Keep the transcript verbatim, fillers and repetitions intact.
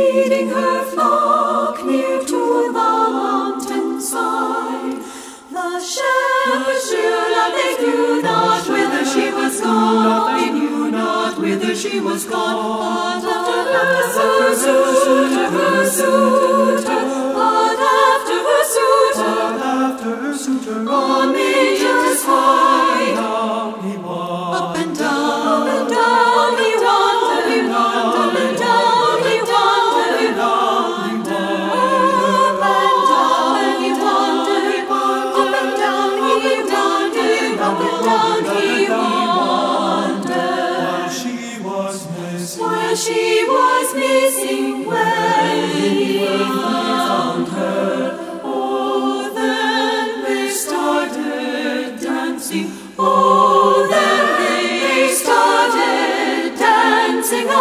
leading her flock near to the mountain side. The shepherds knew not, they knew not whither she was gone, they knew not whither she was gone. But after her suitor, her suitor, but after her suitor, but after her suitor, on maidens high, down he wandered, up and down, up and down he wandered, he wandered, up and down he wandered, down he wandered, up and down he wandered, up and down he wandered, up and down he wandered. while she was missing, While she was missing, when he found her, oh, then they started dancing. Oh, then they started dancing.